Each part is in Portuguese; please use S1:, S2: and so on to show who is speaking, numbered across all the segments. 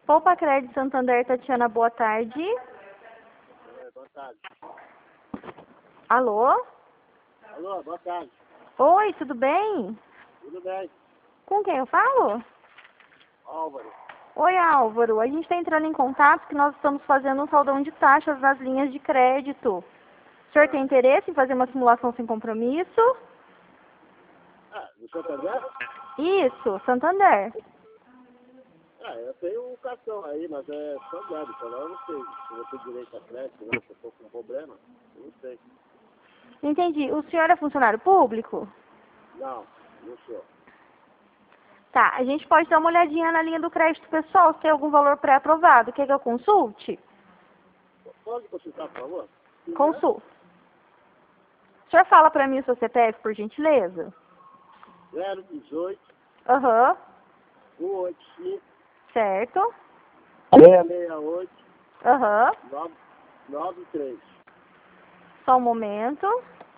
S1: Poupa Crédito Santander, Tatiana, boa tarde.
S2: Boa tarde.
S1: Alô?
S2: Alô, boa tarde.
S1: Oi, tudo bem?
S2: Tudo bem?
S1: Com quem eu falo?
S2: Álvaro.
S1: Oi, Álvaro. A gente está entrando em contato porque nós estamos fazendo um saldão de taxas nas linhas de crédito. O senhor tem interesse em fazer uma simulação sem compromisso?
S2: Do Santander?
S1: Isso, Santander.
S2: Eu tenho um cartão aí, mas é só débito. Agora eu não sei se eu tenho direito a crédito, né? Se eu for com problema, eu não sei.
S1: Entendi. O senhor é funcionário público?
S2: Não sou.
S1: Tá, a gente pode dar uma olhadinha na linha do crédito pessoal, se tem algum valor pré-aprovado. Quer que eu consulte?
S2: Pode consultar, por favor?
S1: Consulta. O senhor fala para mim o seu CPF, por gentileza?
S2: 018
S1: Aham.
S2: 185
S1: Certo.
S2: 668
S1: Aham.
S2: 93.
S1: Só um momento.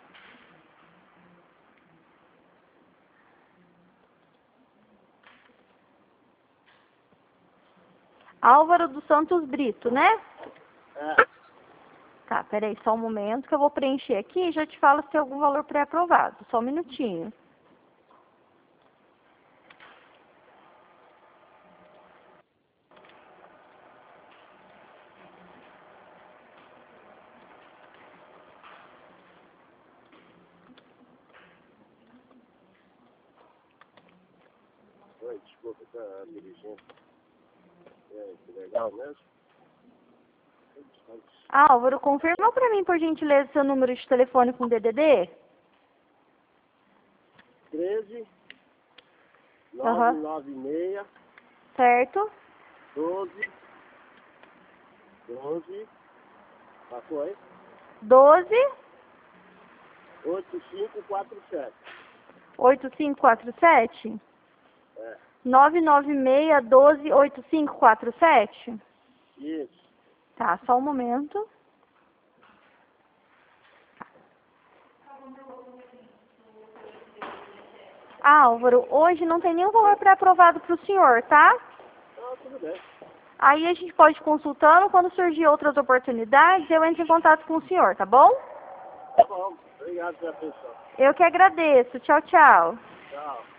S1: Álvaro dos Santos Brito, né? Tá, peraí, só um momento que eu vou preencher aqui e já te falo se tem algum valor pré-aprovado. Só um minutinho.
S2: Oi, desculpa, tá dirigindo. Que legal mesmo.
S1: Álvaro, confirma para mim, por gentileza, seu número de telefone com DDD?
S2: 13
S1: Aham.
S2: 996
S1: Certo?
S2: 12. Passou aí?
S1: 12
S2: 8547.
S1: 8547? 996 12 8547?
S2: Isso.
S1: Tá, só um momento. Álvaro, hoje não tem nenhum valor pré-aprovado para o senhor, tá?
S2: Tudo bem.
S1: Aí a gente pode ir consultando, quando surgir outras oportunidades, eu entro em contato com o senhor, tá bom?
S2: Tá bom. Obrigado pela atenção.
S1: Eu que agradeço. Tchau, tchau.
S2: Tchau.